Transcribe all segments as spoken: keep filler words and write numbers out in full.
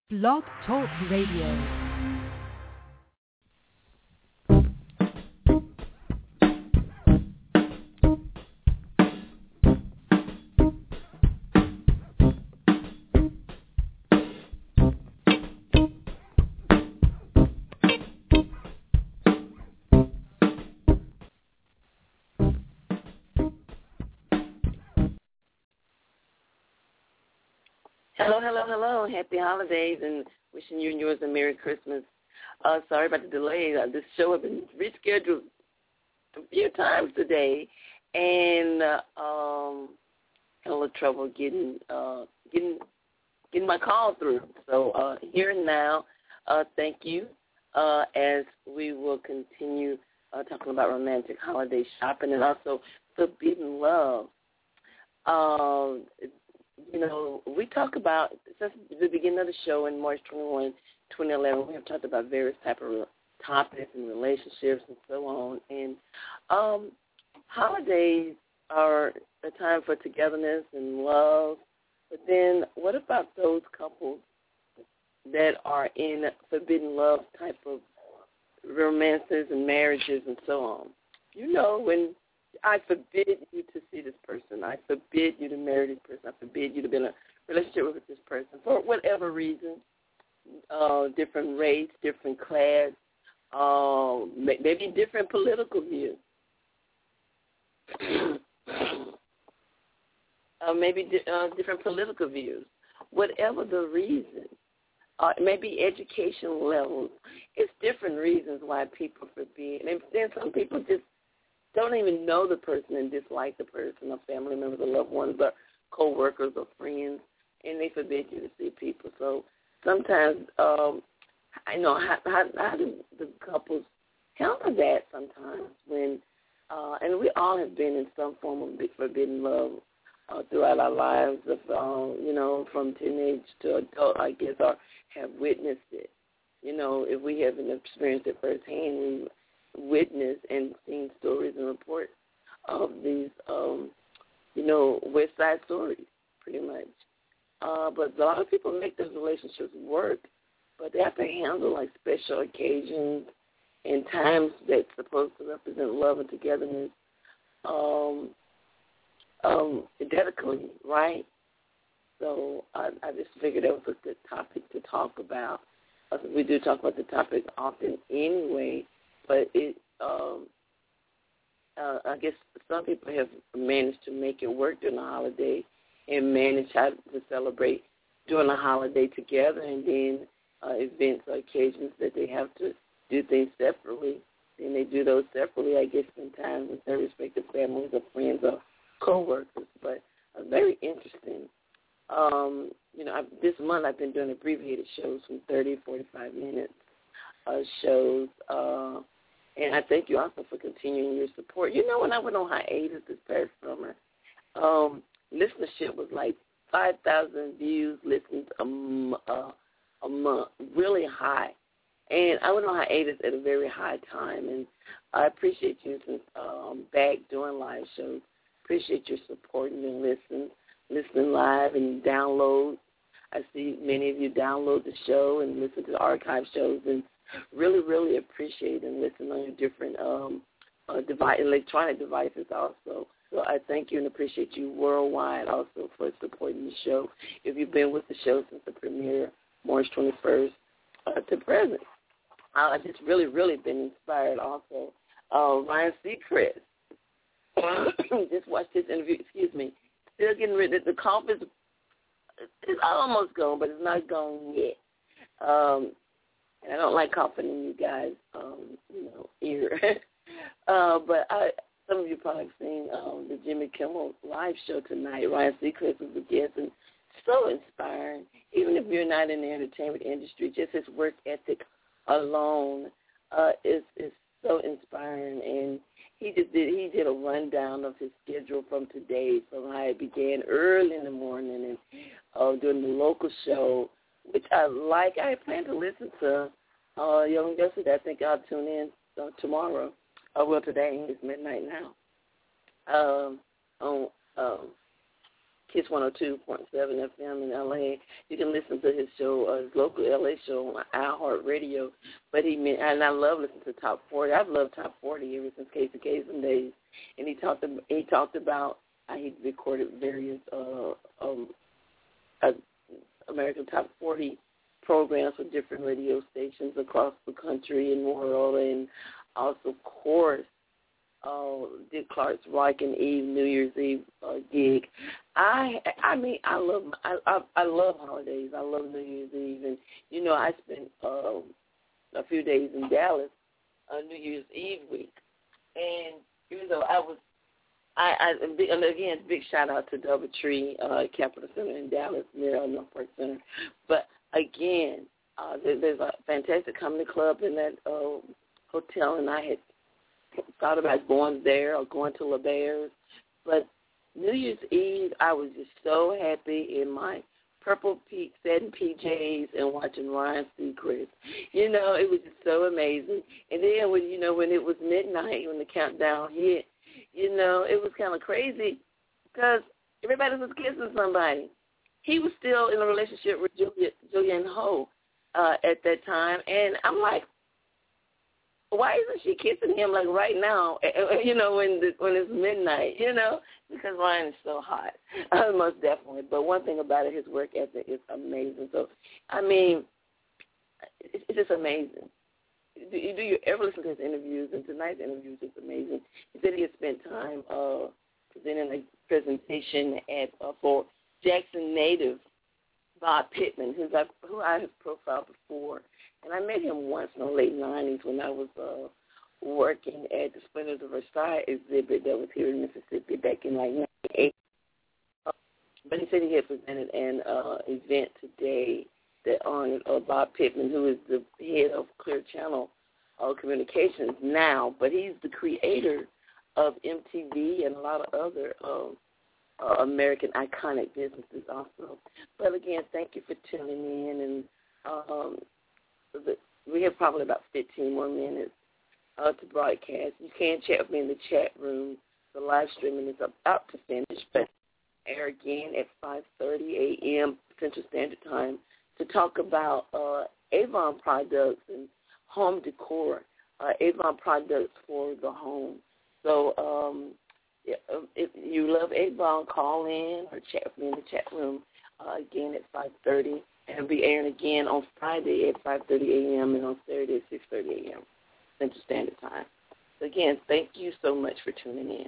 Blog Talk Radio. Hello, hello, hello. Happy holidays and wishing you and yours a Merry Christmas. Uh, sorry about the delay. Uh, this show has been rescheduled a few times today, and uh, um, had a little trouble getting uh, getting getting my call through. So uh, here and now, uh, thank you. Uh, as we will continue uh, talking about romantic holiday shopping and also forbidden love. Um, You know, we talk about, since the beginning of the show in March twenty-first, twenty eleven, we have talked about various type of topics and relationships and so on. And um, holidays are a time for togetherness and love. But then what about those couples that are in forbidden love type of romances and marriages and so on? You know, when I forbid you to see this person. I forbid you to marry this person. I forbid you to be in a relationship with this person for whatever reason, uh, different race, different class, uh, maybe different political views, uh, maybe di- uh, different political views. Whatever the reason, uh, maybe educational levels. It's different reasons why people forbid. And then some people just don't even know the person and dislike the person, or family members, or loved ones, or co-workers, or friends, and they forbid you to see people. So sometimes, um, I know, how, how, how do the couples handle that sometimes when, uh, and we all have been in some form of forbidden love uh, throughout our lives, of, uh, you know, from teenage to adult, I guess, or have witnessed it. You know, if we haven't experienced it firsthand, we witnessed and seen stories and reports of these, um, you know, West Side stories, pretty much. Uh, but a lot of people make those relationships work, but they have to handle, like, special occasions and times that's supposed to represent love and togetherness um, um, adequately, right? So I, I just figured that was a good topic to talk about. Uh, we do talk about the topic often anyway. But it, um, uh, I guess some people have managed to make it work during the holiday and manage how to celebrate during the holiday together, and then uh, events or occasions that they have to do things separately. Then they do those separately, I guess, spend time with their respective families or friends or co-workers. But uh, very interesting. Um, you know, I, this month I've been doing abbreviated shows from thirty to forty-five minutes uh, shows. Uh, And I thank you also for continuing your support. You know, when I went on hiatus this past summer, um, listenership was like five thousand views, listens a, uh, a month, really high. And I went on hiatus at a very high time, and I appreciate you since um, back doing live shows. Appreciate your supporting and listening, listening live and download. I see many of you download the show and listen to the archive shows, and really, really appreciate and listen on your different um, uh, device, electronic devices also. So I thank you and appreciate you worldwide also for supporting the show. If you've been with the show since the premiere, March twenty-first, uh, to present, uh, I've just really, really been inspired also. Uh, Ryan Seacrest, just watched his interview, excuse me, still getting rid of the cough is it's almost gone, but it's not gone yet. Um, And I don't like coughing in you guys, um, you know, ear. uh, but I, some of you probably have seen um, the Jimmy Kimmel live show tonight. Ryan Seacrest was a guest, and so inspiring. Even if you're not in the entertainment industry, just his work ethic alone uh, is is so inspiring. And he just did he did a rundown of his schedule from today, from how it began early in the morning and uh, doing the local show, which I like. I plan to listen to uh, Young yesterday. I think I'll tune in uh, tomorrow. Uh, well, today it's midnight now. Um, on um, Kiss one oh two point seven F M in L A. You can listen to his show, uh, his local L A show on iHeartRadio. But he meant, and I love listening to Top forty. I've loved Top forty ever since Casey Kasem days. And he talked, he talked about how he recorded various uh, um, uh, American Top forty programs for different radio stations across the country and world, and also, of course, uh, Dick Clark's Rock and Eve New Year's Eve uh, gig. I, I mean, I love, I, I, I love holidays. I love New Year's Eve, and you know, I spent uh, a few days in Dallas on New Year's Eve week, and even though I was, I, I and again, big shout out to Doubletree uh, Capitol Center in Dallas, near Northport Center, but again, uh, there, there's a fantastic comedy club in that uh, hotel, and I had thought about going there or going to LeBaird's. But New Year's Eve, I was just so happy in my purple P- satin P Js and watching Ryan Seacrest. You know, it was just so amazing. And then when you know when it was midnight, when the countdown hit, you know, it was kind of crazy because everybody was kissing somebody. He was still in a relationship with Julia, Julianne Hough uh, at that time, and I'm like, why isn't she kissing him like right now? You know, when the, when it's midnight. You know, because Ryan is so hot, uh, most definitely. But one thing about it, his work ethic is amazing. So, I mean, it's, it's just amazing. Do you, do you ever listen to his interviews? And tonight's interview is just amazing. He said he had spent time uh, presenting a presentation at uh, for Jackson native Bob Pittman, who's I, who I have profiled before. And I met him once in the late nineties when I was uh, working at the Splendors of Versailles exhibit that was here in Mississippi back in like ninety-eight. Uh, but he said he had presented an uh, event today that honored uh, Bob Pittman, who is the head of Clear Channel uh, Communications now, but he's the creator of M T V and a lot of other uh, uh, American iconic businesses also. But again, thank you for tuning in, and um, we have probably about fifteen more minutes uh, to broadcast. You can chat with me in the chat room. The live streaming is about to finish, but air again at five thirty a.m. Central Standard Time to talk about uh, Avon products and home decor, uh, Avon products for the home. So um, if you love Avon, call in or chat with me in the chat room uh, again at five thirty. And it'll be airing again on Friday at five thirty a.m. and on Saturday at six thirty a.m. Central Standard Time. So again, thank you so much for tuning in.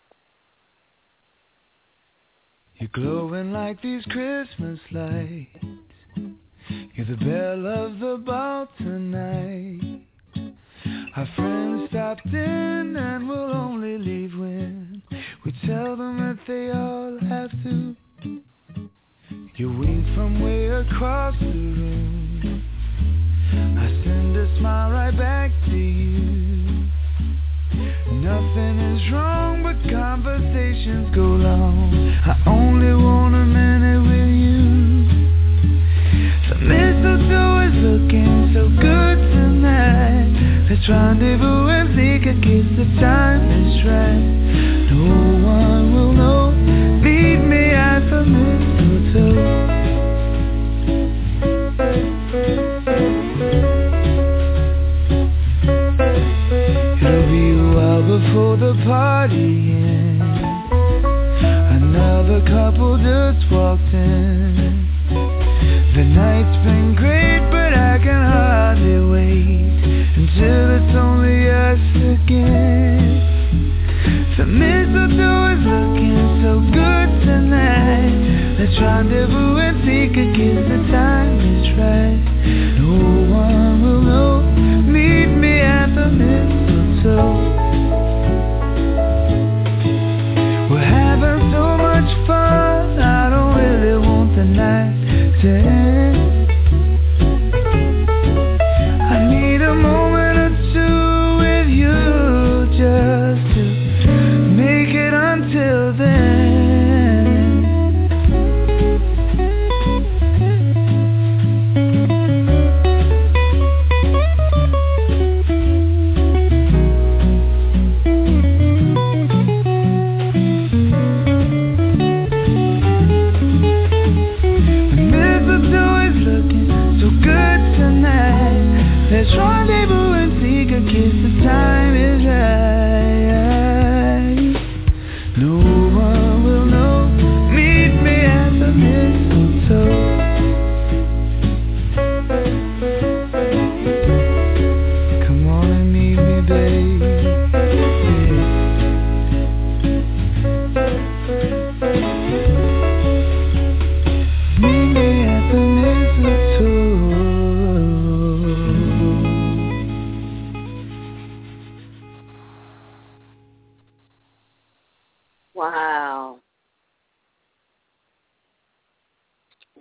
You're glowing like these Christmas lights. You're the belle of the ball tonight. Our friends stopped in and will only leave when we tell them that they all have to. You wink from way across the room. I send a smile right back to you. Nothing is wrong, but conversations go long. I only want a minute with you. The mistletoe is looking so good tonight. Let's rendezvous and think a kiss, the time is right. No one will know. Meet me at the mistletoe. It'll be a while before the party ends. Another couple just walked in. The night's been great, but I can hardly wait until it's only us again. The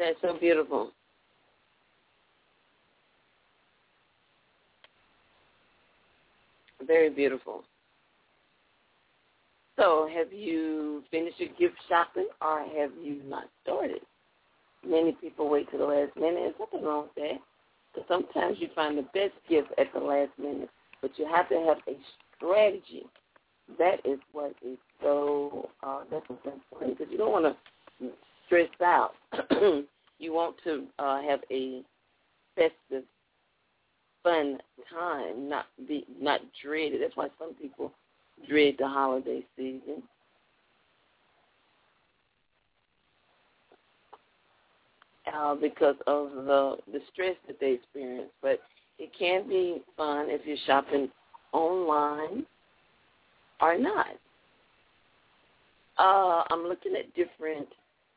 it's so beautiful. Very beautiful. So have you finished your gift shopping or have you not started? Many people wait to the last minute. There's nothing wrong with that. Because sometimes you find the best gift at the last minute. But you have to have a strategy. That is what is so, uh, that's what's important. Because you don't want to stress out. You want to uh, have a festive, fun time, not be not dread it. That's why some people dread the holiday season. Uh, because of the the stress that they experience. But it can be fun if you're shopping online or not. Uh, I'm looking at different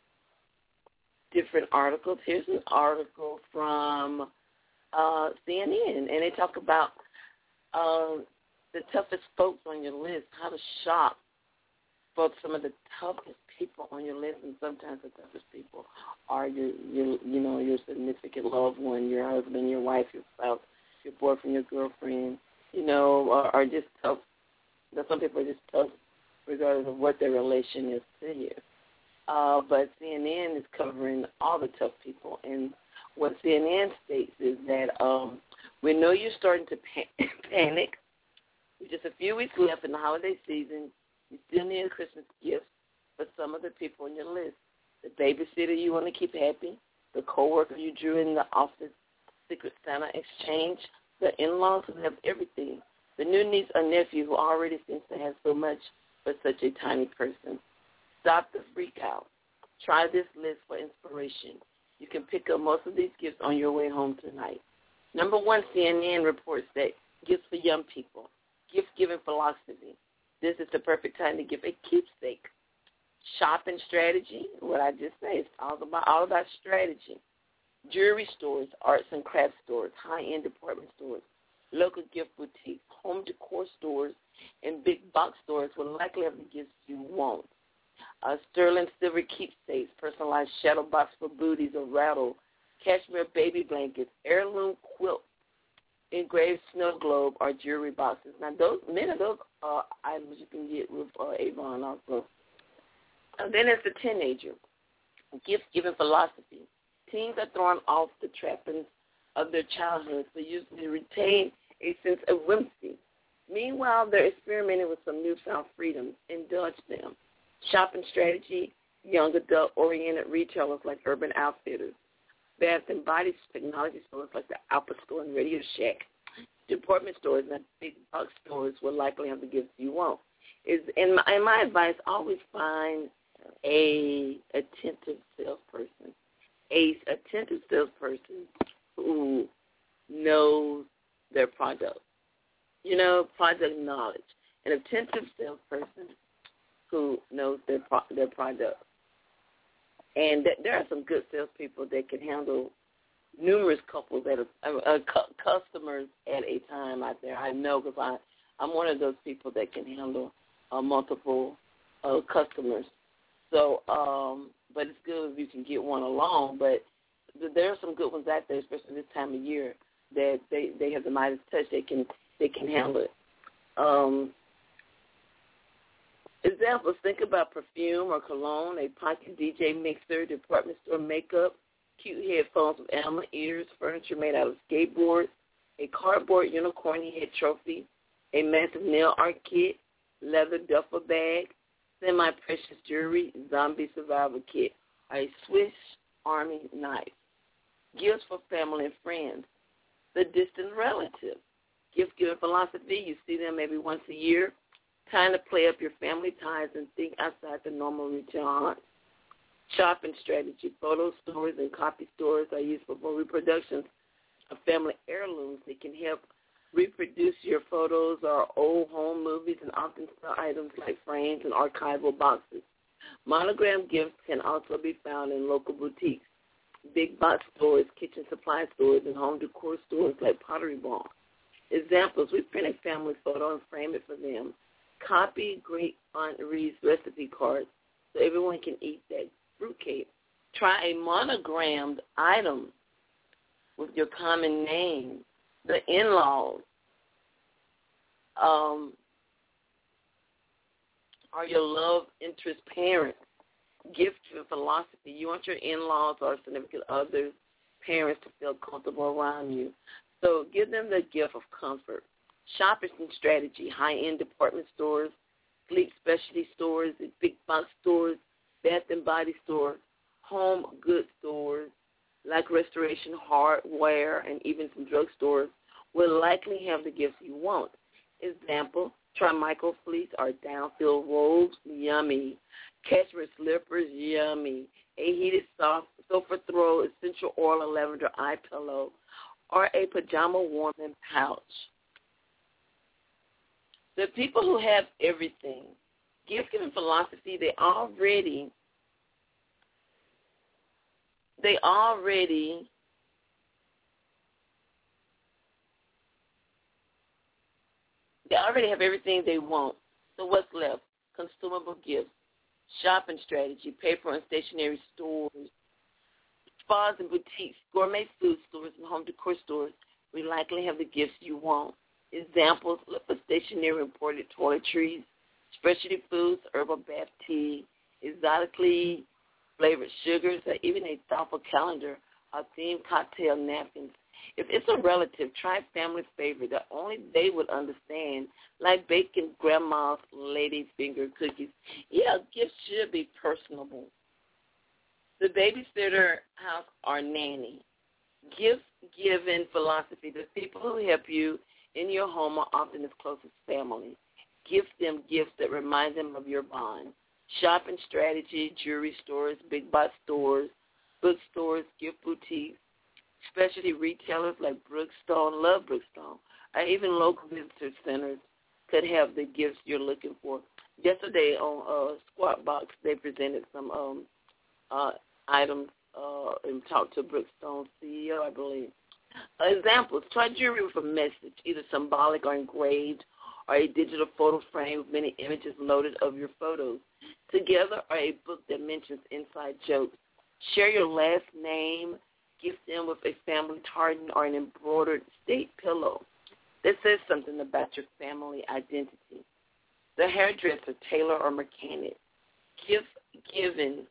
different articles. Here's an article from uh, C N N, and they talk about uh, the toughest folks on your list, how to shop for some of the toughest people on your list, and sometimes the toughest people are your, your you know, your significant loved one, your husband, your wife, your spouse, your boyfriend, your girlfriend, you know, are, are just tough. Some people are just tough regardless of what their relation is to you. Uh, but C N N is covering all the tough people, and what C N N states is that um, we know you're starting to pan- panic. With just a few weeks left in the holiday season, you still need a Christmas gift for some of the people on your list. The babysitter you want to keep happy, the coworker you drew in the office Secret Santa exchange, the in-laws who have everything, the new niece or nephew who already seems to have so much for such a tiny person. Stop the freak out. Try this list for inspiration. You can pick up most of these gifts on your way home tonight. Number one, C N N reports that gifts for young people, gift-giving philosophy. This is the perfect time to give a keepsake. Shopping strategy, what I just said, it's all about, all about strategy. Jewelry stores, arts and crafts stores, high-end department stores, local gift boutiques, home decor stores, and big box stores will likely have the gifts you want. Uh, sterling silver keepsakes, personalized shadow box for booties or rattle, cashmere baby blankets, heirloom quilt, engraved snow globe, or jewelry boxes. Now, those many of those uh, items you can get with uh, Avon also. And then there's the teenager, gift-giving philosophy. Teens are thrown off the trappings of their childhood, so usually retain a sense of whimsy. Meanwhile, they're experimenting with some newfound freedoms. Indulge them. Shopping strategy, young adult-oriented retailers like Urban Outfitters, bath and body technology stores like the Alpha Store and Radio Shack, department stores and big box stores will likely have the gifts you want. Is in my, in my advice, always find a attentive salesperson, a attentive salesperson who knows their product. You know, product knowledge. An attentive salesperson who knows their pro- their product. And th- there are some good salespeople that can handle numerous couples at a, uh, cu- customers at a time out there. I know because I I'm one of those people that can handle uh, multiple uh, customers. So, um, but it's good if you can get one along. But th- there are some good ones out there, especially this time of year, that they, they have the Midas touch. They can they can handle it. Um, Examples, think about perfume or cologne, a pocket D J mixer, department store makeup, cute headphones with animal ears, furniture made out of skateboards, a cardboard unicorn head trophy, a massive nail art kit, leather duffel bag, semi-precious jewelry, zombie survival kit, a Swiss Army knife. Gifts for family and friends, the distant relative. Gift-giving philosophy, you see them maybe once a year. Time to play up your family ties and think outside the normal routine. Shopping strategy. Photo stores and copy stores are used for reproductions of family heirlooms. They can help reproduce your photos or old home movies and often sell items like frames and archival boxes. Monogram gifts can also be found in local boutiques, big box stores, kitchen supply stores, and home decor stores like Pottery Barn. Examples, we print a family photo and frame it for them. Copy Great Aunt Ree's recipe cards so everyone can eat that fruitcake. Try a monogrammed item with your common name, the in-laws, um, or your love interest parents. Gift your philosophy. You want your in-laws or significant others, parents, to feel comfortable around you. So give them the gift of comfort. Shopping strategy, high-end department stores, sleep specialty stores, big box stores, bath and body stores, home goods stores, like restoration hardware, and even some drugstores will likely have the gifts you want. Example, try micro fleece or down-filled robes, yummy. Cashmere slippers, yummy. A heated soft sofa throw, essential oil or lavender eye pillow, or a pajama warming pouch. The people who have everything, gift-giving philosophy, they already, they already They already have everything they want. So what's left? Consumable gifts, shopping strategy, paper and stationery stores, spas and boutiques, gourmet food stores, and home decor stores will likely have the gifts you want. Examples, look for stationery imported toiletries, specialty foods, herbal bath tea, exotically flavored sugars, or even a thoughtful calendar or themed cocktail napkins. If it's a relative, try family favorite that only they would understand, like baking grandma's lady finger cookies. Yeah, gifts should be personable. The babysitter, house, or nanny. Gift-giving philosophy. The people who help you in your home are often as close as family. Gift them gifts that remind them of your bond. Shopping strategy, jewelry stores, big box stores, bookstores, gift boutiques, specialty retailers like Brookstone, love Brookstone, or even local visitor centers could have the gifts you're looking for. Yesterday on uh, Squawk Box, they presented some um, uh, items uh, and talked to Brookstone C E O, I believe. Uh, examples, try jewelry with a message, either symbolic or engraved, or a digital photo frame with many images loaded of your photos. Together, or a book that mentions inside jokes. Share your last name. Gift them with a family tartan or an embroidered state pillow that says something about your family identity. The hairdresser, tailor, or mechanic. Gift given,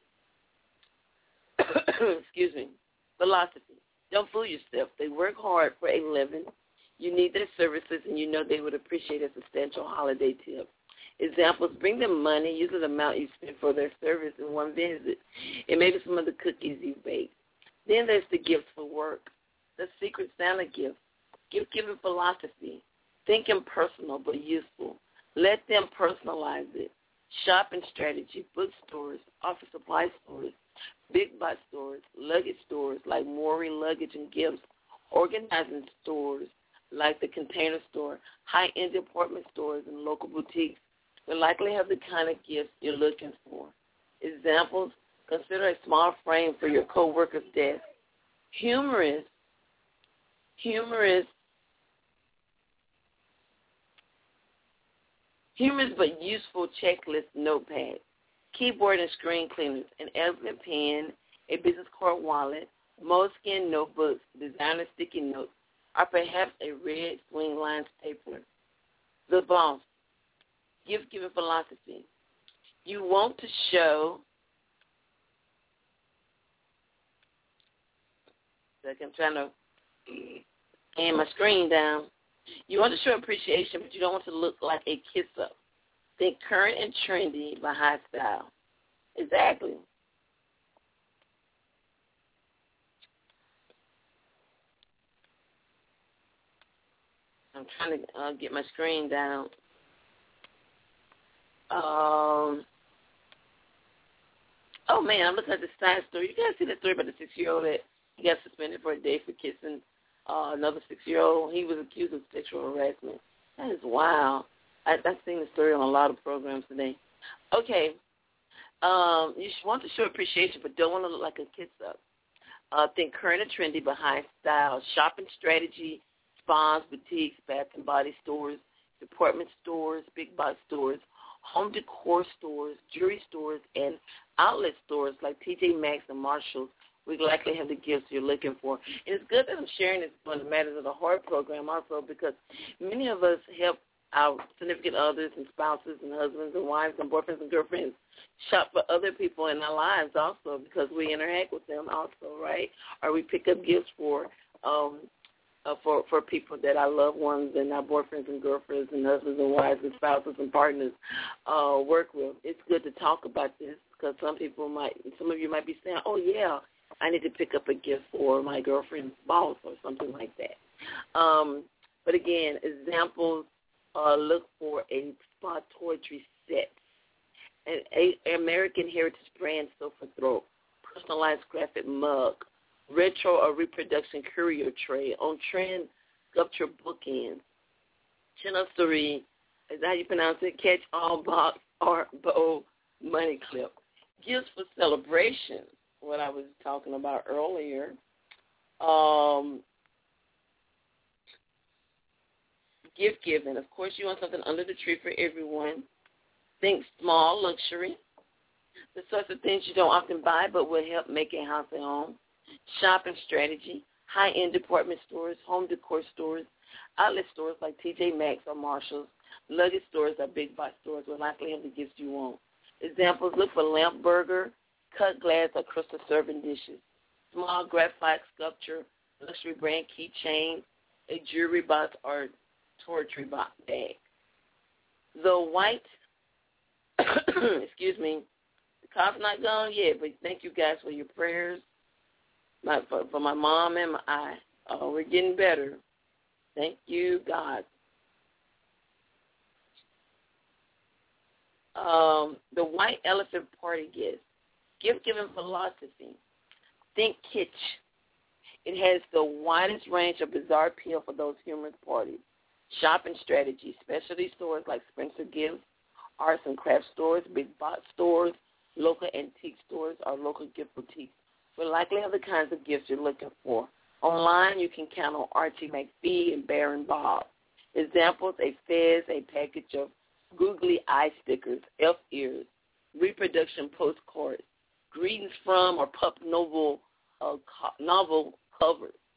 excuse me, philosophy. Don't fool yourself. They work hard for a living. You need their services, and you know they would appreciate a substantial holiday tip. Examples, bring them money. Use the amount you spend for their service in one visit. And maybe some of the cookies you bake. Then there's the gifts for work, the Secret Santa gift, gift-giving philosophy. Think impersonal but useful. Let them personalize it. Shopping strategy, bookstores, office supply stores, big box stores, luggage stores like Maury Luggage and Gifts, organizing stores like the Container Store, high-end department stores, and local boutiques will likely have the kind of gifts you're looking for. Examples, consider a small frame for your co-worker's desk. Humorous, humorous, humorous but useful checklist notepad, keyboard and screen cleaners, an elegant pen, a business card wallet, moleskin notebooks, designer sticky notes, or perhaps a red swing line stapler. The boss, gift-giving philosophy. You want to show Like I'm trying to aim my screen down. You want to show appreciation, but you don't want to look like a kiss-up. Think current and trendy but high style. Exactly. I'm trying to uh, get my screen down. Um. Oh, man, I'm looking at the side story. You guys see that story about the six-year-old that he got suspended for a day for kissing uh, another six-year-old. He was accused of sexual harassment. That is wild. I, I've seen the story on a lot of programs today. Okay. Um, you want to show appreciation, but don't want to look like a kiss-up. Uh, think current and trendy, but high style. Shopping strategy, spas, boutiques, bath and body stores, department stores, big box stores, home decor stores, jewelry stores, and outlet stores like T J Maxx and Marshalls, we likely have the gifts you're looking for. And it's good that I'm sharing this on the Matters of the Heart program also, because many of us help our significant others and spouses and husbands and wives and boyfriends and girlfriends shop for other people in our lives also, because we interact with them also, right? Or we pick up gifts for um, uh, for for people that our loved ones and our boyfriends and girlfriends and husbands and wives and spouses and partners uh, work with. It's good to talk about this, because some people might, some of you might be saying, oh, yeah, I need to pick up a gift for my girlfriend's boss or something like that. Um, but, again, examples, uh, look for a spa toiletry set, an a, American Heritage brand sofa throat, personalized graphic mug, retro or reproduction courier tray, on-trend sculpture bookends, chinoiserie, is that how you pronounce it, catch-all box or bow money clip. Gifts for celebration, what I was talking about earlier. Um, gift giving. Of course, you want something under the tree for everyone. Think small luxury. The sorts of things you don't often buy but will help make a house a home. Shopping strategy. High-end department stores, home decor stores, outlet stores like T J Maxx or Marshalls, luggage stores or big box stores will likely have the gifts you want. Examples, look for lamp burger, cut glass or crystal serving dishes, small graphite sculpture, luxury brand keychain, a jewelry box or toiletry box bag. The white, excuse me, the cough's not gone yet, but thank you guys for your prayers. My, for, for my mom and my I. Oh, we're getting better. Thank you, God. Um, the white elephant party gift. Gift-giving philosophy. Think kitsch. It has the widest range of bizarre appeal for those humorous parties. Shopping strategy. Specialty stores like Spencer Gifts, arts and craft stores, big box stores, local antique stores, or local gift boutiques will likely have the kinds of gifts you're looking for. Online, you can count on Archie McPhee and Baron Bob. Examples, a fez, a package of googly eye stickers, elf ears, reproduction postcards, greetings from or pup novel, uh, co- novel covers,